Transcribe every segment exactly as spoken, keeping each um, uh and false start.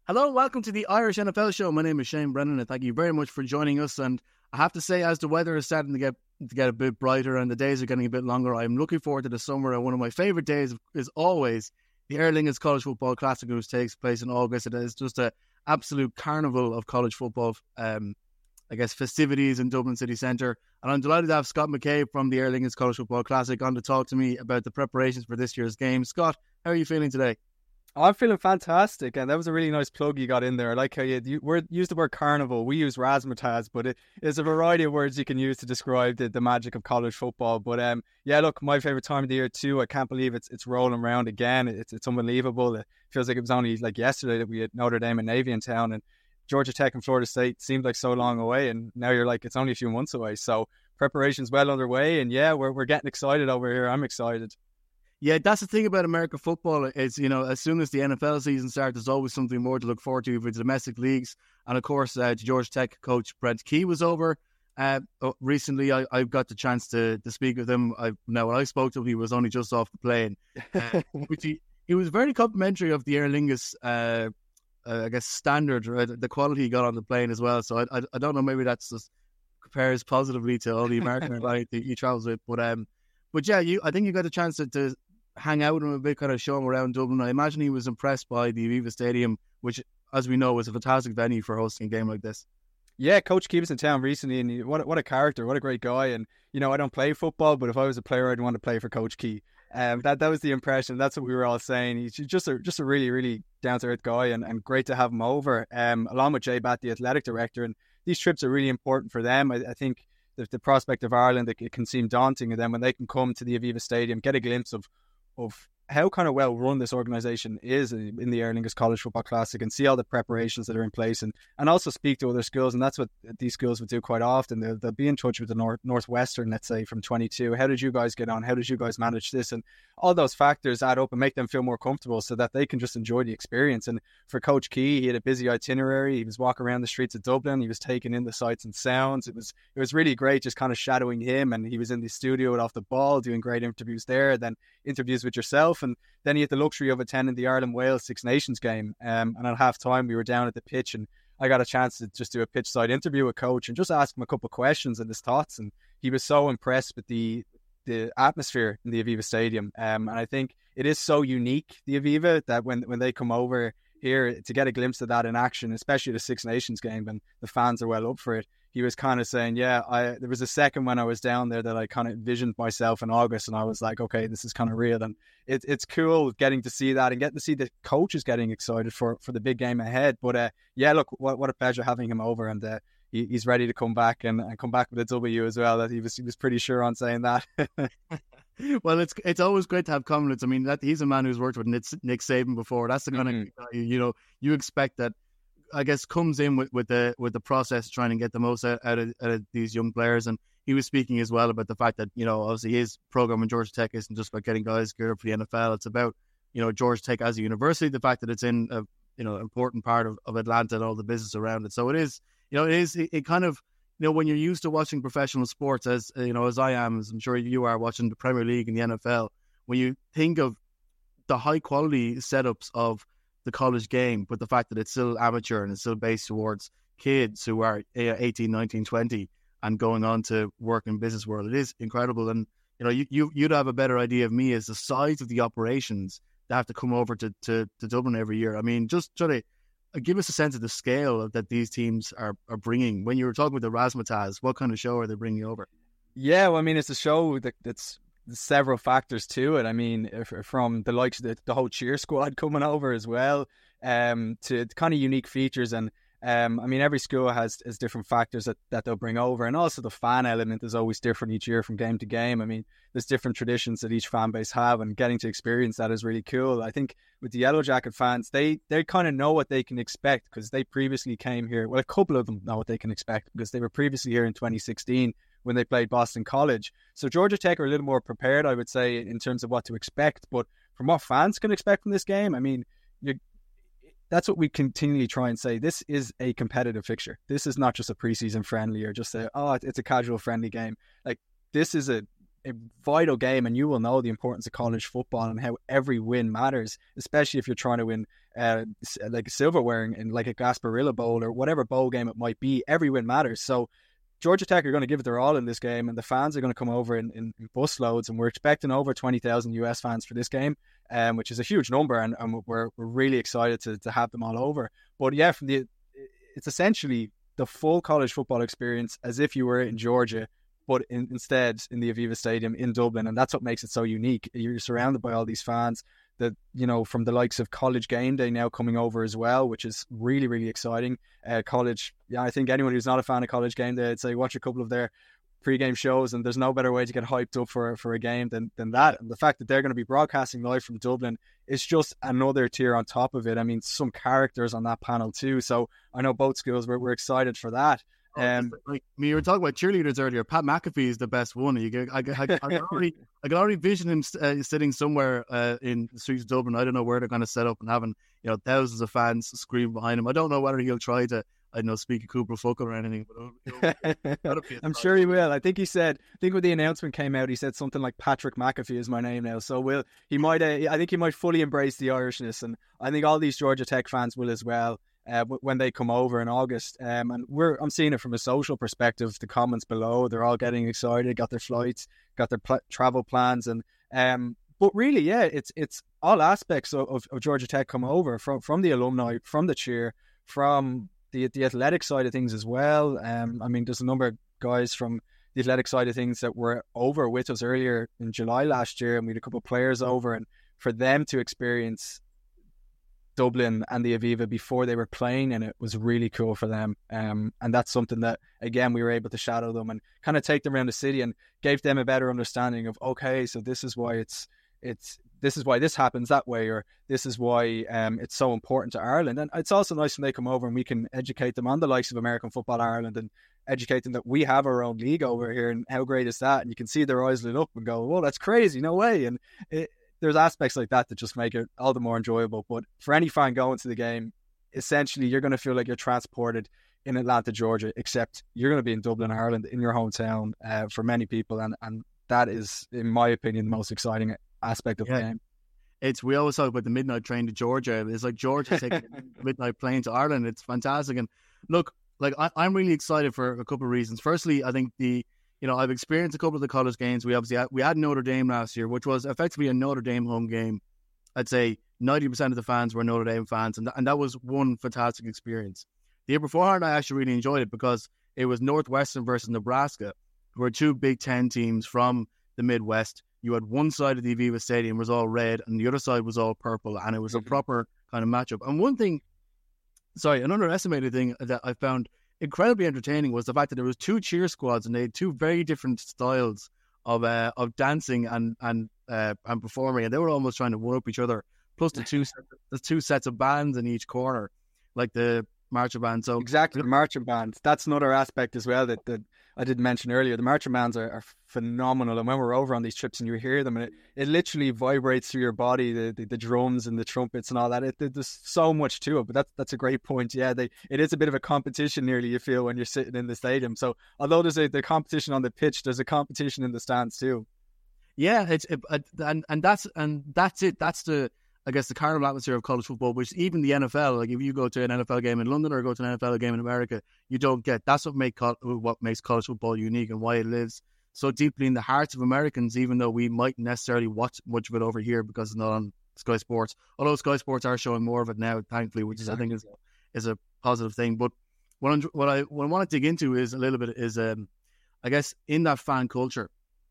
Hello, welcome to the Irish N F L Show. My name is Shane Brennan, and thank you very much for joining us. And I have to say, as the weather is starting to get to get a bit brighter and the days are getting a bit longer, I'm looking forward to the summer. And one of my favourite days is always the Aer Lingus College Football Classic, which takes place in August. It is just an absolute carnival of college football, um, I guess, festivities in Dublin City Centre. And I'm delighted to have Scott McCabe from the Aer Lingus College Football Classic on to talk to me about the preparations for this year's game. Scott, how are you feeling today? I'm feeling fantastic, and that was a really nice plug you got in there. I like how you, you word, used the word carnival. We use razzmatazz, but it, there's a variety of words you can use to describe the, the magic of college football. But um, yeah, look, my favourite time of the year too. I can't believe it's it's rolling around again. It's it's unbelievable. It feels like it was only like yesterday that we had Notre Dame and Navy in town, and Georgia Tech and Florida State seemed like so long away, and now you're like it's only a few months away. So preparations well underway, and yeah, we're we're getting excited over here. I'm excited. Yeah, that's the thing about American football is, you know, as soon as the N F L season starts, there's always something more to look forward to for the domestic leagues. And of course, uh, Georgia Tech coach Brent Key was over. Uh, recently, I, I got the chance to, to speak with him. I, now, when I spoke to him, he was only just off the plane. Uh, which he, he was very complimentary of the Aer Lingus, uh, uh, I guess, standard, right? The quality he got on the plane as well. So I, I, I don't know, maybe that's just compares positively to all the American airlines that he travels with. But um, but yeah, you I think you got a chance to, to hang out with him a bit, kind of show him around Dublin. I imagine he was impressed by the Aviva Stadium, which, as we know, is a fantastic venue for hosting a game like this. Yeah, Coach Key was in town recently, and he, what what a character, what a great guy. And you know, I don't play football, but if I was a player, I'd want to play for Coach Key. Um, that that was the impression. That's what we were all saying. He's just a just a really really down to earth guy, and, and great to have him over. Um, along with Jay Batt, the athletic director, and these trips are really important for them. I, I think the, the prospect of Ireland, it, it can seem daunting, and then when they can come to the Aviva Stadium, get a glimpse of of how kind of well run this organisation is in the Aer Lingus College Football Classic, and see all the preparations that are in place, and, and also speak to other schools. And that's what these schools would do quite often. They'll, they'll be in touch with the North, Northwestern, let's say, from twenty-two. How did you guys get on? How did you guys manage this? And all those factors add up and make them feel more comfortable so that they can just enjoy the experience. And for Coach Key, he had a busy itinerary. He was walking around the streets of Dublin. He was taking in the sights and sounds. It was it was really great just kind of shadowing him. And he was in the studio with Off the Ball doing great interviews there, then interviews with yourself. And then he had the luxury of attending the Ireland-Wales Six Nations game. Um, and at half time, we were down at the pitch, and I got a chance to just do a pitch side interview with Coach and just ask him a couple of questions and his thoughts. And he was so impressed with the the atmosphere in the Aviva Stadium. Um, and I think it is so unique, the Aviva, that when, when they come over here to get a glimpse of that in action, especially the Six Nations game, and the fans are well up for it. He was kind of saying, yeah, I there was a second when I was down there that I kind of envisioned myself in August, and I was like, okay, this is kind of real. And it, it's cool getting to see that and getting to see the coaches getting excited for, for the big game ahead. But uh, yeah, look, what, what a pleasure having him over, and uh, he, he's ready to come back and, and come back with a W as well. That he was he was pretty sure on saying that. Well, it's it's always great to have confidence. I mean, that he's a man who's worked with Nick, Nick Saban before. That's the kind mm-hmm. of, you know, you expect that, I guess, comes in with, with the with the process, trying to get the most out, out, of, out of these young players. And he was speaking as well about the fact that, you know, obviously his program in Georgia Tech isn't just about getting guys geared up for the N F L. It's about, you know, Georgia Tech as a university, the fact that it's in a, you know, important part of, of Atlanta and all the business around it. So it is, you know, it is, it, it kind of, you know, when you're used to watching professional sports, as you know, as I am, as I'm sure you are, watching the Premier League and the N F L, when you think of the high quality setups of the college game, but the fact that it's still amateur and it's still based towards kids who are eighteen, nineteen, twenty and going on to work in business world, it is incredible. And you know, you, you you'd have a better idea of me as the size of the operations that have to come over to to, to Dublin every year. I mean, just try to give us a sense of the scale that these teams are, are bringing. When you were talking with the Razzmatazz, what kind of show are they bringing over? Yeah, well, I mean, it's a show that, that's several factors to it. I mean, if, from the likes of the, the whole cheer squad coming over as well, um, to kind of unique features. And um, I mean, every school has, has different factors that, that they'll bring over. And also the fan element is always different each year from game to game. I mean, there's different traditions that each fan base have, and getting to experience that is really cool. I think with the Yellow Jacket fans, they, they kind of know what they can expect because they previously came here. Well, a couple of them know what they can expect because they were previously here in twenty sixteen when they played Boston College. So Georgia Tech are a little more prepared, I would say, in terms of what to expect. But from what fans can expect from this game, I mean, you that's what we continually try and say. This is a competitive fixture. This is not just a preseason friendly or just a, oh, it's a casual friendly game. Like, this is a a vital game, and you will know the importance of college football and how every win matters, especially if you're trying to win uh, like a silverware in, in like a Gasparilla Bowl or whatever bowl game it might be. Every win matters. So Georgia Tech are going to give it their all in this game, and the fans are going to come over in, in, in busloads, and we're expecting over twenty thousand U S fans for this game, um, which is a huge number, and, and we're we're really excited to to have them all over. But yeah, from the it's essentially the full college football experience as if you were in Georgia, but in, instead in the Aviva Stadium in Dublin, and that's what makes it so unique. You're surrounded by all these fans that, you know, from the likes of College Game Day now coming over as well, which is really, really exciting. Uh, college, yeah, I think anyone who's not a fan of College Game Day, I'd say watch a couple of their pre-game shows, and there's no better way to get hyped up for, for a game than, than that. And the fact that they're going to be broadcasting live from Dublin is just another tier on top of it. I mean, some characters on that panel too. So I know both schools, we're, we're excited for that. Um, like I mean, you were talking about cheerleaders earlier. Pat McAfee is the best one. You get, I, I, I, can already, I can already vision him uh, sitting somewhere uh, in the streets of Dublin. I don't know where they're going to set up and having, you know, thousands of fans screaming behind him. I don't know whether he'll try to, I don't know, speak a Cooper Fuckle or anything. But it'll, it'll I'm sure he will. I think he said. I think when the announcement came out, he said something like Patrick McAfee is my name now. So will he might. Uh, I think he might fully embrace the Irishness, and I think all these Georgia Tech fans will as well. Uh, when they come over in August, um, and we're I'm seeing it from a social perspective. The comments below, they're all getting excited, got their flights, got their pl- travel plans, and um, but really, yeah, it's it's all aspects of, of, of Georgia Tech come over from from the alumni, from the cheer, from the the athletic side of things as well. Um, I mean, there's a number of guys from the athletic side of things that were over with us earlier in July last year, and we had a couple of players over, and for them to experience Dublin and the Aviva before they were playing, and it was really cool for them. Um, and that's something that, again, we were able to shadow them and kind of take them around the city and gave them a better understanding of, okay, so this is why it's, it's, this is why this happens that way, or this is why um, it's so important to Ireland. And it's also nice when they come over and we can educate them on the likes of American Football Ireland and educate them that we have our own league over here, and how great is that? And you can see their eyes lit up and go, well, that's crazy, no way. And it, there's aspects like that that just make it all the more enjoyable. But for any fan going to the game, essentially you're going to feel like you're transported in Atlanta, Georgia, except you're going to be in Dublin, Ireland, in your hometown uh, for many people. And, and that is, in my opinion, the most exciting aspect of yeah. the game. It's, we always talk about the midnight train to Georgia. It's like Georgia taking the midnight plane to Ireland. It's fantastic. And look, like I, I'm really excited for a couple of reasons. Firstly, I think the, you know, I've experienced a couple of the college games. We obviously had, we had Notre Dame last year, which was effectively a Notre Dame home game. I'd say ninety percent of the fans were Notre Dame fans, and, th- and that was one fantastic experience. The year beforehand, I actually really enjoyed it because it was Northwestern versus Nebraska, who were two Big Ten teams from the Midwest. You had one side of the Aviva Stadium was all red, and the other side was all purple, and it was a proper kind of matchup. And one thing, sorry, an underestimated thing that I found incredibly entertaining was the fact that there was two cheer squads, and they had two very different styles of uh, of dancing and and uh, and performing, and they were almost trying to one up each other. Plus the two the two sets of bands in each corner, like the marching band. So exactly, the marching bands. That's another aspect as well that, that I did mention earlier. The marching bands are, are phenomenal, and when we're over on these trips and you hear them, and it, it literally vibrates through your body, the, the the drums and the trumpets and all that. It, it, there's so much to it, but that's that's a great point. Yeah, they it is a bit of a competition nearly, you feel, when you're sitting in the stadium. So although there's a the competition on the pitch, there's a competition in the stands too. Yeah, it's it, and and that's and that's it. That's the, I guess, the carnival atmosphere of college football, which even the N F L, like if you go to an N F L game in London or go to an N F L game in America, you don't get. That's what make what makes college football unique and why it lives so deeply in the hearts of Americans, even though we mightn't necessarily watch much of it over here because it's not on Sky Sports. Although Sky Sports are showing more of it now, thankfully, which is, exactly. I think is is a positive thing. But what I'm, what I what I want to dig into is a little bit is um, I guess in that fan culture,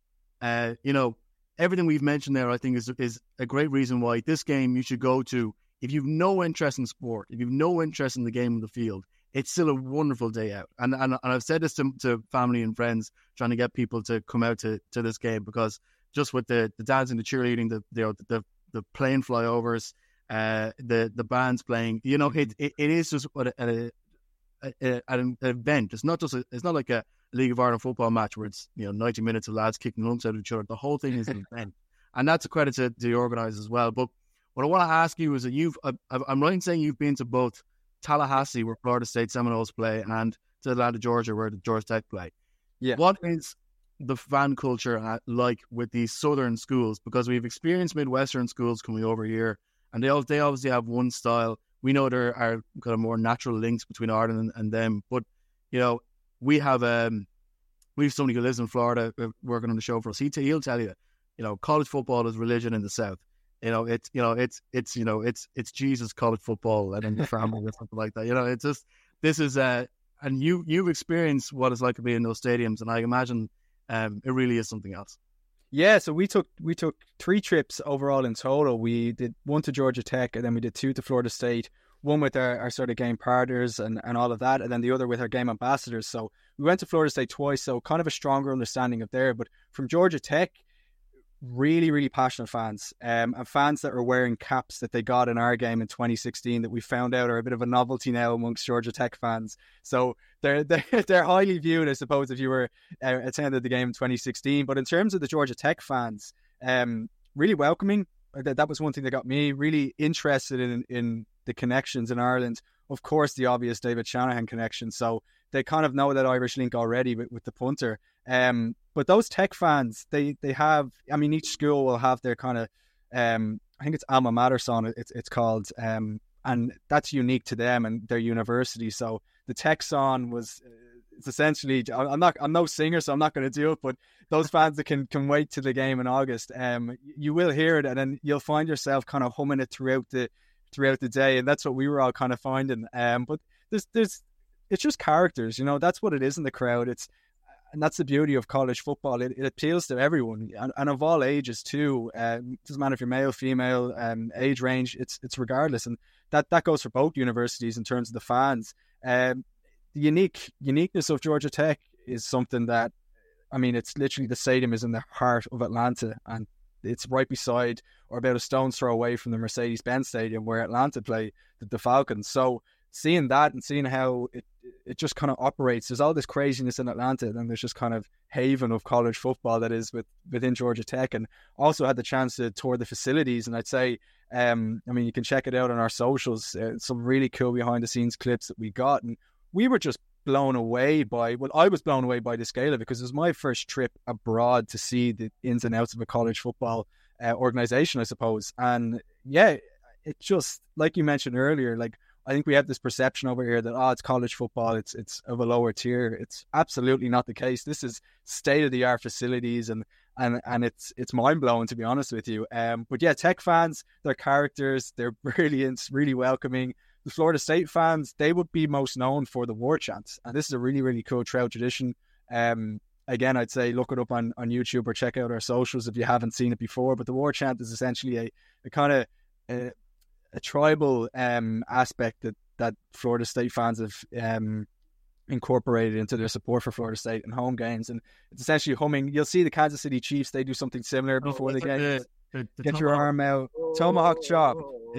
uh, you know. Everything we've mentioned there, I think, is is a great reason why this game you should go to. If you've no interest in sport, if you've no interest in the game of the field, it's still a wonderful day out. And and, and I've said this to, to family and friends, trying to get people to come out to, to this game, because just with the, the dancing, the cheerleading, the you know, the the plane flyovers, uh, the the bands playing, you know, it it, it is just a, a, a, a, an event. It's not just a, it's not like a League of Ireland football match where it's, you know, ninety minutes of lads kicking lumps out of each other. The whole thing is an event, and that's a credit to, to the organisers as well. But what I want to ask you is that you've, I, I'm right in saying you've been to both Tallahassee, where Florida State Seminoles play, and to Atlanta, Georgia, where the Georgia Tech play. Yeah. What is the fan culture at, like with these southern schools, because we've experienced Midwestern schools coming over here, and they all they obviously have one style. We know there are kind of more natural links between Ireland and, and them, but you know, we have um we have somebody who lives in Florida uh, working on the show for us. He t- he'll tell you, you know, college football is religion in the South. You know, it's you know it's it's you know it's it's Jesus college football and then the family or something like that. You know, it's just this is uh and you you've experienced what it's like to be in those stadiums, and I imagine um it really is something else. Yeah, so we took we took three trips overall in total. We did one to Georgia Tech, and then we did two to Florida State. One with our, our sort of game partners and, and all of that, and then the other with our game ambassadors. So we went to Florida State twice, so kind of a stronger understanding of there. But from Georgia Tech, really, really passionate fans, um, and fans that are wearing caps that they got in our game in twenty sixteen that we found out are a bit of a novelty now amongst Georgia Tech fans. So they're they're, they're highly viewed, I suppose, if you were uh, attended the game in twenty sixteen. But in terms of the Georgia Tech fans, um, really welcoming. That that was one thing that got me really interested in in the connections in Ireland. Of course, the obvious David Shanahan connection. So they kind of know that Irish link already with, with the punter. Um, but those Tech fans, they they have, I mean, each school will have their kind of, um, I think it's alma mater song, it's, it's called, um, and that's unique to them and their university. So the Tech song was, it's essentially, I'm not, I'm no singer, so I'm not going to do it, but those fans that can, can wait to the game in August, um, you will hear it, and then you'll find yourself kind of humming it throughout the, throughout the day. And that's what we were all kind of finding. Um, but there's, there's, it's just characters, you know, that's what it is in the crowd. It's, and that's the beauty of college football. It, it appeals to everyone, and, and of all ages too. Um, doesn't matter if you're male, female, um, age range. It's it's regardless, and that, that goes for both universities in terms of the fans. Um, the unique uniqueness of Georgia Tech is something that, I mean, it's literally the stadium is in the heart of Atlanta, and it's right beside or about a stone's throw away from the Mercedes-Benz Stadium where Atlanta play the, the Falcons. So seeing that and seeing how it it just kind of operates, there's all this craziness in Atlanta, and there's just kind of haven of college football that is with within Georgia Tech. And also had the chance to tour the facilities, and I'd say, um, I mean, you can check it out on our socials. Uh, some really cool behind the scenes clips that we got, and we were just blown away by. Well, I was blown away by the scale of it, because it was my first trip abroad to see the ins and outs of a college football uh, organization, I suppose. And yeah, it just, like you mentioned earlier, like, I think we have this perception over here that, oh, it's college football, it's it's of a lower tier. It's absolutely not the case. This is state-of-the-art facilities, and and and it's it's mind-blowing, to be honest with you. Um, but yeah, Tech fans, they're characters, they're brilliant, really welcoming. The Florida State fans, they would be most known for the war chant, and this is a really, really cool trail tradition. Um, again, I'd say look it up on, on YouTube or check out our socials if you haven't seen it before. But the war chant is essentially a, a kind of a, a tribal um, aspect that, that Florida State fans have um, incorporated into their support for Florida State and home games. And it's essentially humming. You'll see the Kansas City Chiefs, they do something similar before oh, the game. The, the, the Get your arm out. Tomahawk chop.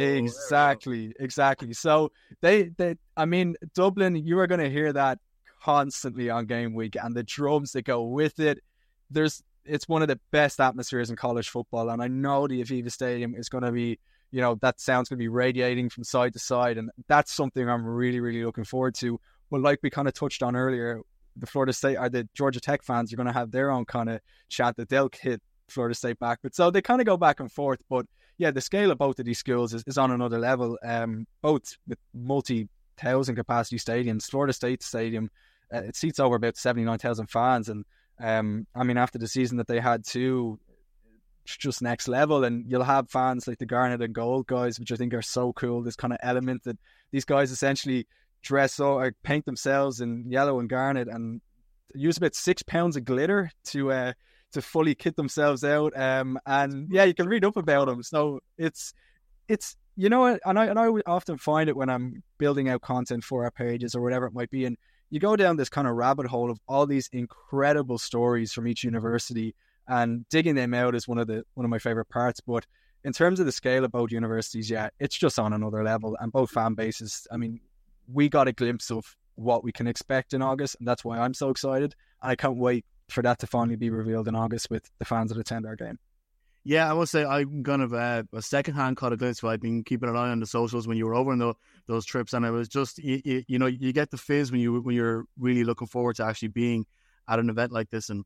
Exactly, exactly. So they, they, I mean, Dublin, you are going to hear that constantly on game week, and the drums that go with it. There's, it's one of the best atmospheres in college football, and I know the Aviva Stadium is going to be, you know, that sound's going to be radiating from side to side, and that's something I'm really, really looking forward to. But like we kind of touched on earlier, the Florida State or the Georgia Tech fans are going to have their own kind of chant that they'll hit Florida State back with. So they kind of go back and forth. But yeah, the scale of both of these schools is, is on another level. Um, both with multi-thousand capacity stadiums. Florida State Stadium, uh, it seats over about seventy-nine thousand fans. And um, I mean, after the season that they had too, it's just next level. And you'll have fans like the Garnet and Gold guys, which I think are so cool. This kind of element that these guys essentially dress or paint themselves in yellow and garnet and use about six pounds of glitter to uh, to fully kit themselves out. Um, and yeah, you can read up about them. So it's it's you know, and I and I often find it when I'm building out content for our pages or whatever it might be, and you go down this kind of rabbit hole of all these incredible stories from each university, and digging them out is one of the one of my favorite parts. But in terms of the scale of both universities, yeah, it's just on another level, and both fan bases. I mean, we got a glimpse of what we can expect in August, and that's why I'm so excited. And I can't wait for that to finally be revealed in August with the fans that attend our game. Yeah, I must say I'm kind of uh, a second-hand caught a glimpse. I've been keeping an eye on the socials when you were over on the, those trips, and it was just you, you, you know you get the fizz when you when you're really looking forward to actually being at an event like this. And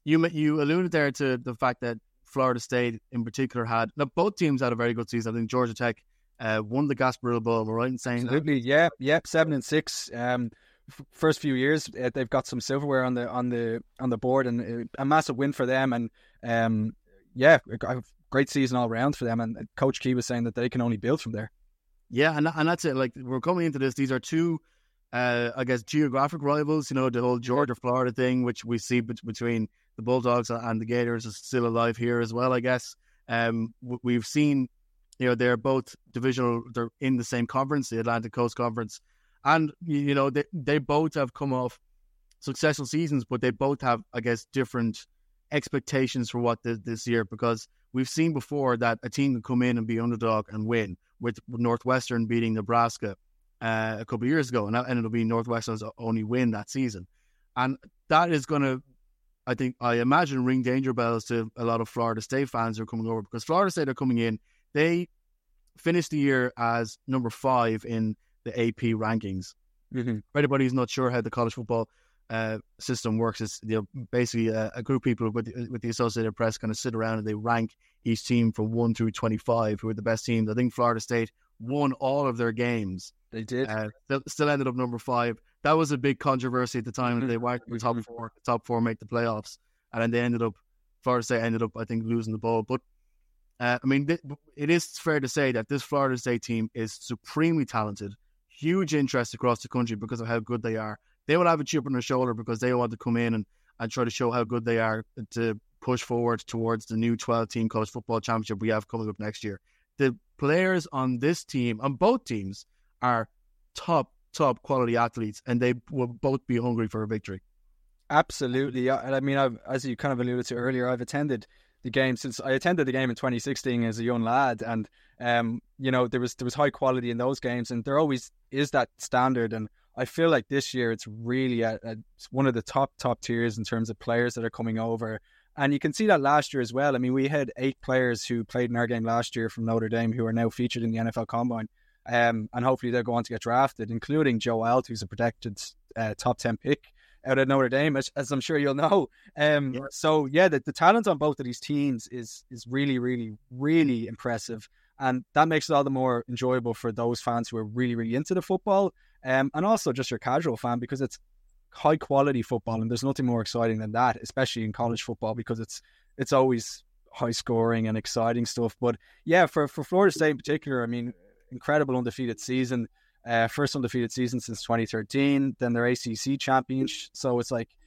you you alluded there to the fact that Florida State in particular had, now both teams had a very good season. I think Georgia Tech uh, won the Gasparilla Bowl. Am I right in saying Absolutely, that? yeah, yeah, seven and six. Um, f- first few years, uh, they've got some silverware on the on the on the board, and uh, a massive win for them. And um, yeah, a a great season all around for them. And Coach Key was saying that they can only build from there. Yeah, and and that's it. Like, we're coming into this, these are two, uh, I guess, geographic rivals. You know, the whole Georgia Florida thing, which we see bet- between the Bulldogs and the Gators, is still alive here as well, I guess. Um, w- we've seen, you know, they're both divisional. They're in the same conference, the Atlantic Coast Conference, and you you know they they both have come off successful seasons, but they both have, I guess, different expectations for what this, this year, because we've seen before that a team can come in and be underdog and win, with Northwestern beating Nebraska uh, a couple of years ago, and that ended up being Northwestern's only win that season. And that is going to, I think, I imagine, ring danger bells to a lot of Florida State fans who are coming over, because Florida State are coming in. They finished the year as number five in the A P rankings. Mm-hmm. For anybody who's not sure how the college football uh, system works, it's, you know, basically a, a group of people with the, with the Associated Press kind of sit around and they rank each team from one through twenty-five, who are the best teams. I think Florida State won all of their games. They did. Uh, still, still ended up number five. That was a big controversy at the time. Mm-hmm. They weren't the top four. The top four make the playoffs, and then they ended up. Florida State ended up, I think, losing the bowl. But uh, I mean, th- it is fair to say that this Florida State team is supremely talented. Huge interest across the country because of how good they are. They will have a chip on their shoulder because they want to come in and, and try to show how good they are to push forward towards the new twelve-team college football championship we have coming up next year. The players on this team, on both teams, are top, top quality athletes, and they will both be hungry for a victory. Absolutely. I mean, I've, as you kind of alluded to earlier, I've attended the game since I attended the game in twenty sixteen as a young lad, and um, you know, there was there was high quality in those games, and there always is that standard. And I feel like this year it's really a, a, it's one of the top top tiers in terms of players that are coming over. And you can see that last year as well. I mean, we had eight players who played in our game last year from Notre Dame who are now featured in the N F L Combine. Um, and hopefully they'll go on to get drafted, including Joe Alt, who's a protected uh, top ten pick out of Notre Dame, as, as I'm sure you'll know. Um, yeah. So, yeah, the, the talent on both of these teams is is really, really, really impressive. And that makes it all the more enjoyable for those fans who are really, really into the football, um, and also just your casual fan, because it's high-quality football, and there's nothing more exciting than that, especially in college football, because it's it's always high-scoring and exciting stuff. But, yeah, for, for Florida State in particular, I mean, incredible undefeated season. Uh, first undefeated season since twenty thirteen, then their A C C champions. So it's like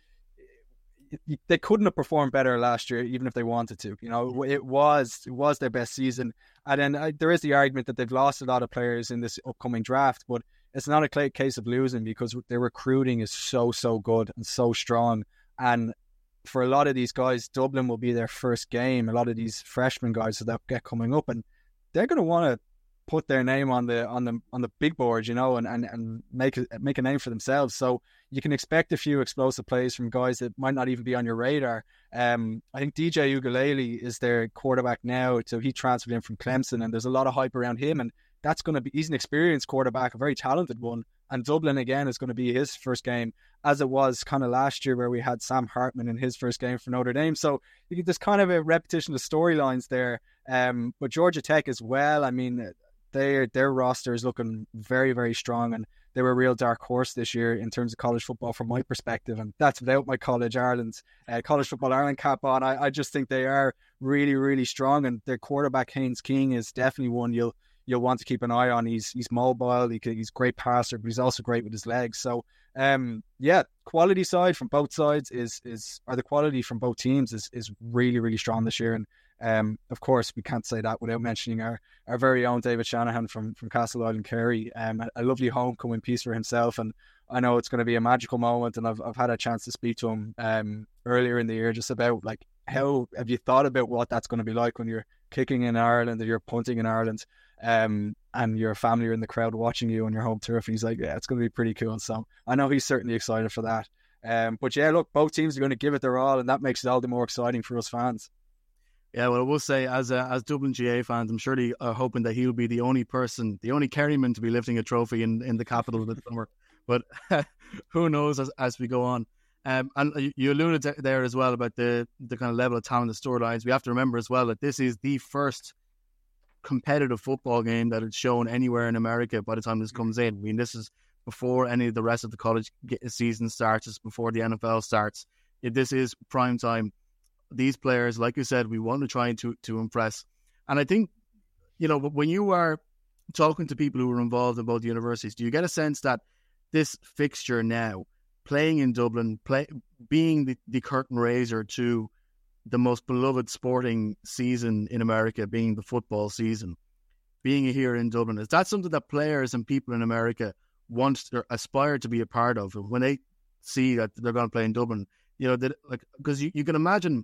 it, they couldn't have performed better last year, even if they wanted to. You know, it was it was their best season. And then uh, there is the argument that they've lost a lot of players in this upcoming draft, but it's not a case of losing, because their recruiting is so so good and so strong. And for a lot of these guys, Dublin will be their first game. A lot of these freshman guys that get coming up, and they're going to want to put their name on the on the on the big board, you know, and, and, and make a, make a name for themselves. So you can expect a few explosive plays from guys that might not even be on your radar. Um, I think D J Ugalele is their quarterback now, so he transferred in from Clemson, and there's a lot of hype around him, and that's going to be, he's an experienced quarterback, a very talented one, and Dublin again is going to be his first game, as it was kind of last year where we had Sam Hartman in his first game for Notre Dame. So you get this kind of a repetition of storylines there. Um, but Georgia Tech as well, I mean, Their their roster is looking very, very strong, and they were a real dark horse this year in terms of college football from my perspective, and that's without my College Ireland, uh, College Football Ireland cap on. I, I just think they are really, really strong, and their quarterback Haynes King is definitely one you'll you'll want to keep an eye on. He's he's mobile, he can, he's a great passer, but he's also great with his legs. So um, yeah, quality side from both sides is is or the quality from both teams is is really, really strong this year. And Um, of course, we can't say that without mentioning our, our very own David Shanahan from, from Castle Island Kerry. Um, a, a lovely homecoming piece for himself, and I know it's going to be a magical moment. And I've I've had a chance to speak to him um earlier in the year just about like how have you thought about what that's going to be like when you're kicking in Ireland or you're punting in Ireland, um, and your family are in the crowd watching you on your home turf. And he's like, yeah, it's going to be pretty cool. So I know he's certainly excited for that. Um, but yeah, look, both teams are going to give it their all, and that makes it all the more exciting for us fans. Yeah, well, I will say, as uh, as Dublin G A fans, I'm sure they are hoping that he'll be the only person, the only Kerryman to be lifting a trophy in, in the capital this summer. But who knows as, as we go on. Um, and you alluded to there as well about the the kind of level of talent, the storylines. We have to remember as well that this is the first competitive football game that is shown anywhere in America by the time this comes in. I mean, this is before any of the rest of the college season starts. It's before the N F L starts. If this is prime time, these players, like you said, we want to try to to impress. And I think, you know, when you are talking to people who are involved in both universities, do you get a sense that this fixture now, playing in Dublin, play, being the, the curtain raiser to the most beloved sporting season in America, being the football season, being here in Dublin, is that something that players and people in America want to aspire to be a part of when they see that they're going to play in Dublin? You know, that, like, because you, you can imagine.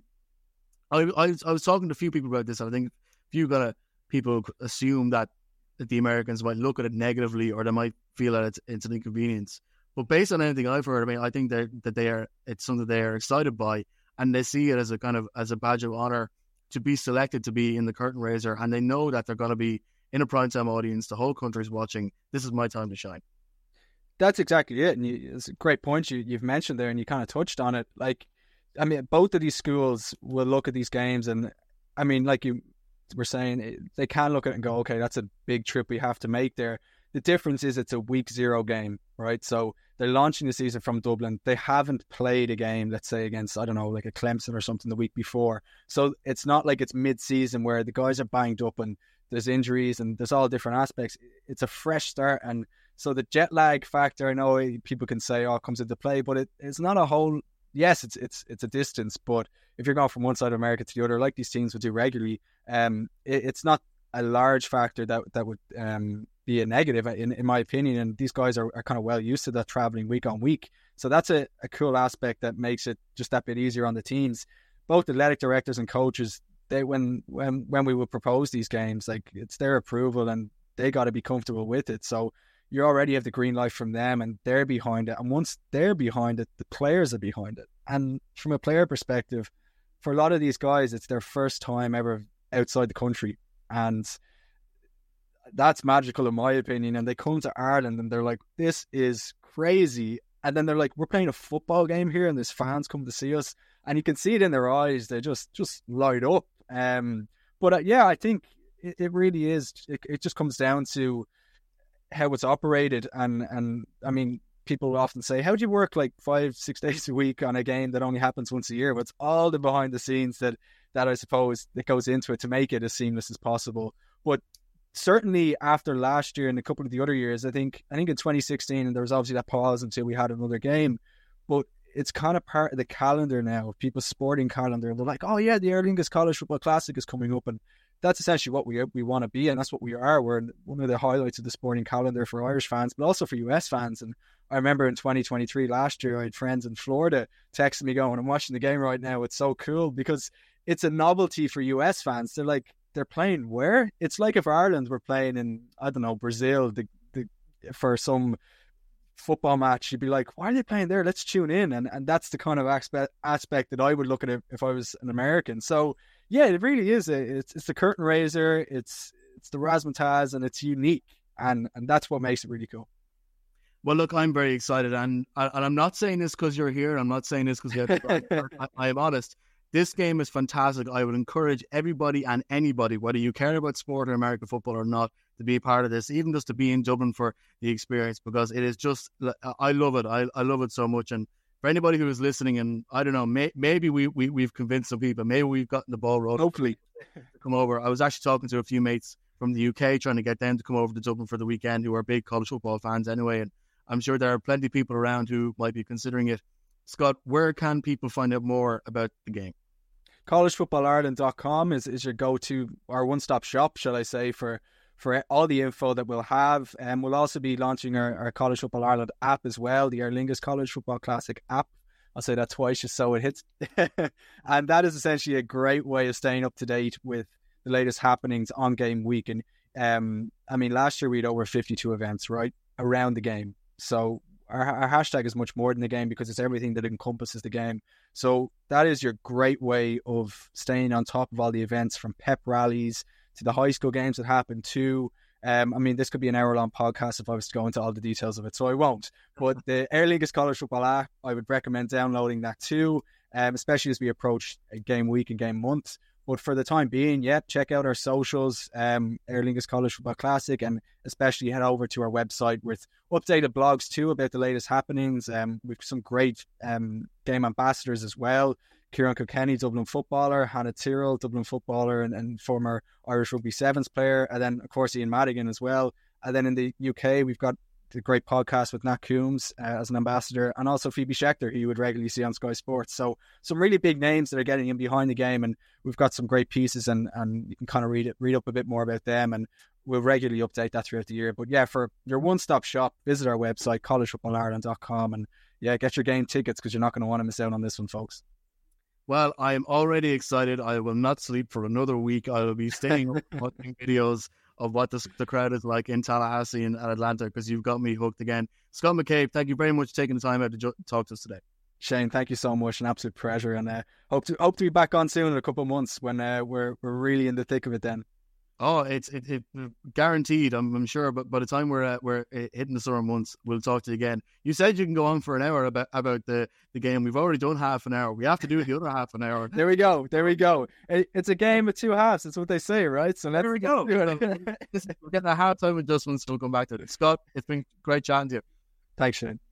I, I I was talking to a few people about this, and I think a few kind of people assume that, that the Americans might look at it negatively, or they might feel that it's, it's an inconvenience. But based on anything I've heard, I mean, I think that that they are it's something they are excited by, and they see it as a kind of as a badge of honor to be selected to be in the curtain raiser, and they know that they're going to be in a primetime audience. The whole country's watching. This is my time to shine. That's exactly it, and you, it's a great point you, you've mentioned there, and you kind of touched on it. Like, I mean, both of these schools will look at these games, and I mean, like you were saying, they can look at it and go, okay, that's a big trip we have to make there. The difference is it's a week zero game, right? So they're launching the season from Dublin. They haven't played a game, let's say, against, I don't know, like a Clemson or something the week before. So it's not like it's mid-season where the guys are banged up and there's injuries and there's all different aspects. It's a fresh start, and so the jet lag factor, I know people can say, oh, it comes into play, but it, it's not a whole, yes, it's it's it's a distance, but if you're going from one side of America to the other, like these teams would do regularly, um, it, it's not a large factor that that would um, be a negative, in, in my opinion, and these guys are, are kind of well used to that traveling week on week. So that's a, a cool aspect that makes it just that bit easier on the teams. Both athletic directors and coaches, they when when when we would propose these games, like it's their approval and they got to be comfortable with it. So you already have the green light from them and they're behind it. And once they're behind it, the players are behind it. And from a player perspective, for a lot of these guys, it's their first time ever outside the country. And that's magical in my opinion. And they come to Ireland and they're like, this is crazy. And then they're like, we're playing a football game here and there's fans come to see us. And you can see it in their eyes. They just, just light up. Um, but uh, yeah, I think it, it really is. It, it just comes down to how it's operated. And, and I mean, people often say, how do you work like five, six days a week on a game that only happens once a year? But it's all the behind the scenes that, that I suppose that goes into it to make it as seamless as possible. But certainly after last year and a couple of the other years, I think, I think in twenty sixteen, and there was obviously that pause until we had another game, but it's kind of part of the calendar now, people's sporting calendar. And they're like, oh yeah, the Aer Lingus College Football Classic is coming up. And that's essentially what we we want to be, and that's what we are. We're one of the highlights of the sporting calendar for Irish fans, but also for U S fans. And I remember in twenty twenty-three last year, I had friends in Florida texting me going, I'm watching the game right now. It's so cool because it's a novelty for U S fans. They're like, they're playing where? It's like if Ireland were playing in, I don't know, Brazil the, the, for some football match. You'd be like, why are they playing there? Let's tune in. And and that's the kind of aspect, aspect that I would look at it if I was an American. So yeah, it really is. A, it's it's the curtain raiser. It's it's the razzmatazz, and it's unique, and and that's what makes it really cool. Well, look, I'm very excited, and and I'm not saying this because you're here. I'm not saying this because you have to, I, I am honest. This game is fantastic. I would encourage everybody and anybody, whether you care about sport or American football or not, to be a part of this, even just to be in Dublin for the experience, because it is just, I love it. I, I love it so much. And for anybody who is listening, and I don't know, may, maybe we, we, we've convinced some people, maybe we've gotten the ball rolling. Hopefully. To come over. I was actually talking to a few mates from the U K, trying to get them to come over to Dublin for the weekend, who are big college football fans anyway. And I'm sure there are plenty of people around who might be considering it. Scott, where can people find out more about the game? college football ireland dot com is, is your go-to, our one-stop shop, shall I say, for for all the info that we'll have. And um, we'll also be launching our, our College Football Ireland app as well, the Aer Lingus College Football Classic app. I'll say that twice just so it hits. And that is essentially a great way of staying up to date with the latest happenings on game week. And um, I mean, last year we had over fifty-two events, right, around the game. So our, our hashtag is much more than the game because it's everything that encompasses the game. So that is your great way of staying on top of all the events, from pep rallies to the high school games that happen, to Um, I mean, this could be an hour-long podcast if I was to go into all the details of it, so I won't. But the Aer Lingus College Football app, I would recommend downloading that too, um, especially as we approach a game week and game month. But for the time being, yeah, check out our socials, um, Aer Lingus College Football Classic, and especially head over to our website with updated blogs too about the latest happenings. Um, we've some great um, game ambassadors as well. Kieran Kilkenny, Dublin footballer, Hannah Tyrrell, Dublin footballer and, and former Irish Rugby Sevens player, and then of course Ian Madigan as well. And then in the U K, we've got the great podcast with Nat Coombs uh, as an ambassador, and also Phoebe Schechter, who you would regularly see on Sky Sports. So some really big names that are getting in behind the game, and we've got some great pieces, and, and you can kind of read it, read up a bit more about them, and we'll regularly update that throughout the year. But yeah, for your one-stop shop, visit our website, college football ireland dot com, and yeah, get your game tickets because you're not going to want to miss out on this one, folks. Well, I am already excited. I will not sleep for another week. I will be staying up watching videos of what the, the crowd is like in Tallahassee and Atlanta, because you've got me hooked again. Scott McCabe, thank you very much for taking the time out to jo- talk to us today. Shane, thank you so much. An absolute pleasure, and uh, hope to hope to be back on soon in a couple of months when uh, we're we're really in the thick of it then. Oh, it's it, it guaranteed. I'm, I'm sure. But by the time we're uh, we're hitting the summer months, we'll talk to you again. You said you can go on for an hour about about the, the game. We've already done half an hour. We have to do the other half an hour. There we go. There we go. It's a game with two halves. That's what they say, right? So let's, there we go. We're getting a halftime adjustments. We'll come back to it. Scott, it's been great chatting to you. Thanks, Shane.